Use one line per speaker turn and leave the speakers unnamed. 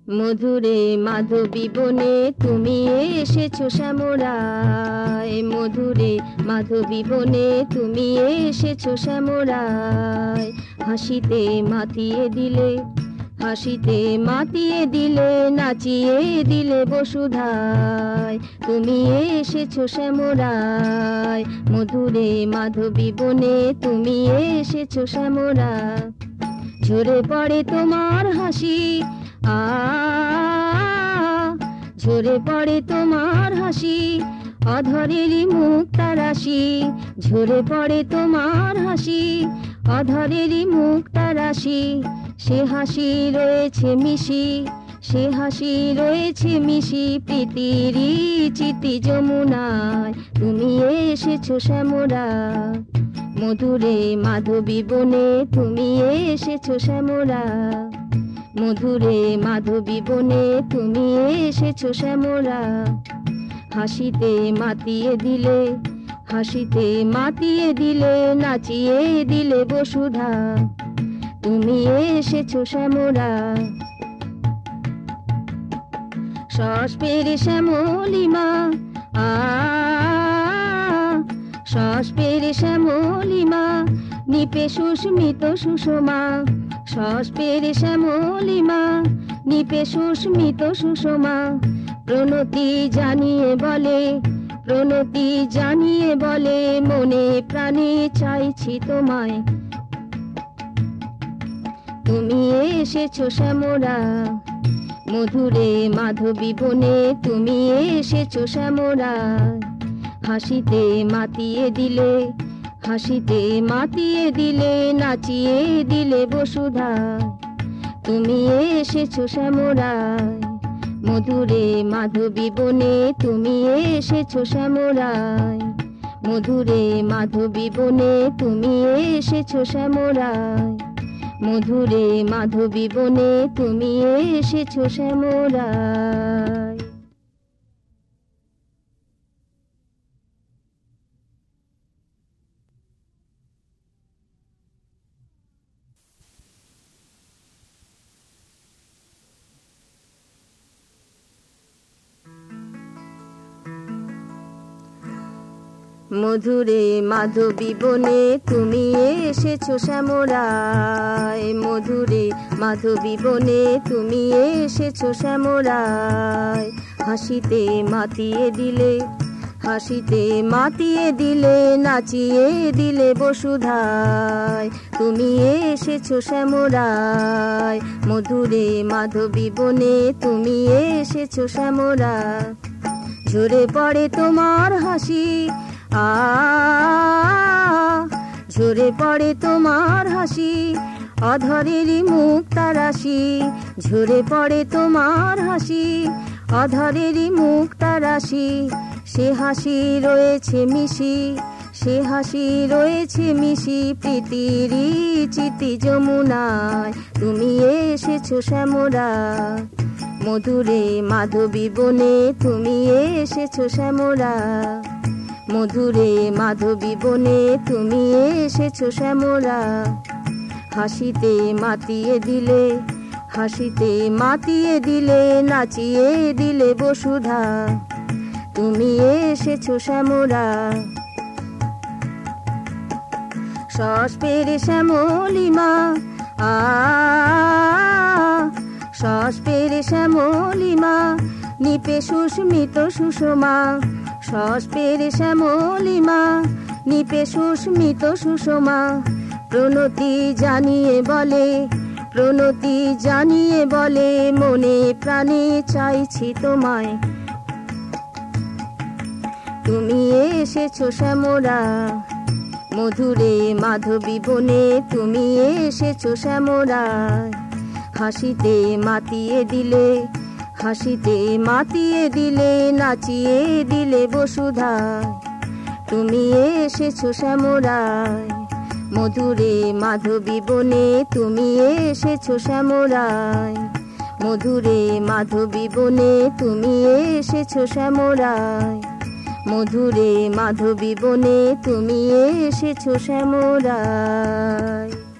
মধুরে মাধবী বনে তুমি এসেছো শ্যামরায়, মধুরে মাধবী বনে তুমি এসেছো শ্যামরায়। হাসিতে মাতিয়ে দিলে, হাসিতে মাতিয়ে দিলে, নাচিয়ে দিলে বসুধায়। তুমি এসেছো শ্যামরায়, মধুরে মাধবী বনে তুমি এসেছো শ্যামরায়। ঝরে পড়ে তোমার হাসি, ঝরে পড়ে তোমার হাসি, অধরেরই মুক্তা রাশি। ঝরে পড়ে তোমার হাসি, অধরেরই মুক্তা রাশি। সে হাসি রয়েছে মিশি, সে হাসি রয়েছে মিশি, প্রীতিরই চিতি যমুনায়। তুমি এসেছো শ্যামরায়, মধুরে মাধবী বনে তুমি এসেছো শ্যামরায়। মধুরে মাধবী বনে তুমি এসেছো শ্যামরায়। হাসিতে মাতিয়ে দিলে, হাসিতে মাতিয়ে দিলে, নাচিয়ে দিলে বসুধা। তুমি এসেছো শ্যামরায়। সস্পের শ্যামলিমা, সস্পের শ্যামলিমা, নিপে সুস্মিত সুষমা। সস্পের শ্যামলিমা, নিপে সুস্মিত সুষমা। প্রণতি জানিয়ে বলে, প্রণতি জানিয়ে বলে, মনে প্রাণে চাইছি তোমায়। তুমি এসেছো শ্যামরায়, মধুরে মাধবী বনে তুমি এসেছো শ্যামরায়। হাসিতে মাতিয়ে দিলে, হাসিতে মাতিয়ে দিলে, নাচিয়ে দিলে বসুধায়। তুমি এসেছো শ্যামরায়, মধুরে মাধবী বনে তুমি এসেছো শ্যামরায়। মধুরে মাধবী বনে তুমি এসেছো শ্যামরায়। মধুরে মাধবী বনে তুমি এসেছো শ্যামরায়। মধুরে মাধবী বনে তুমি এসেছো শ্যামরায়। মধুরে মাধবী বনে তুমি এসেছো শ্যামরায়। হাসিতে মাতিয়ে দিলে, হাসিতে মাতিয়ে দিলে, নাচিয়ে দিলে বসুধায়। তুমি এসেছো শ্যামরায়, মধুরে মাধবী বনে তুমি এসেছো শ্যামরায়। ঝরে পড়ে তোমার হাসি, ঝরে পড়ে তোমার হাসি, অধরেরই মুক্তা রাশি। ঝরে পড়ে তোমার হাসি, অধরেরই মুক্তা রাশি। সে হাসি রয়েছে মিশি, সে হাসি রয়েছে মিশি, প্রীতিরই চিতি যমুনায়। তুমি এসেছো শ্যামরায়, মধুরে মাধবী বনে তুমি এসেছো শ্যামরায়। মধুরে মাধবী বনে তুমি এসেছো শ্যামরায়। হাসিতে মাতিয়ে দিলে, হাসিতে মাতিয়ে দিলে, নাচিয়ে দিলে বসুধা। তুমি এসেছো শ্যামরায়। সস্পের শ্যামলিমা, সস্পের শ্যামলিমা, নিপে সুস্মিত সুষমা। সস্পের শ্যামলিমা, নিপে সুস্মিত সুষমা। প্রণতি জানিয়ে বলে, প্রণতি জানিয়ে বলে, মনে প্রাণে চাইছি তোমায়। তুমি এসেছো শ্যামরায়, মধুরে মাধবী বনে তুমি এসেছো শ্যামরায়। হাসিতে মাতিয়ে দিলে, হাসিতে মাতিয়ে দিলে, নাচিয়ে দিলে বসুধায়। তুমি এসেছো শ্যামরায়, মধুরে মাধবী বনে তুমি এসেছো শ্যামরায়। মধুরে মাধবী বনে তুমি এসেছো শ্যামরায়। মধুরে মাধবী বনে তুমি এসেছো শ্যামরায়।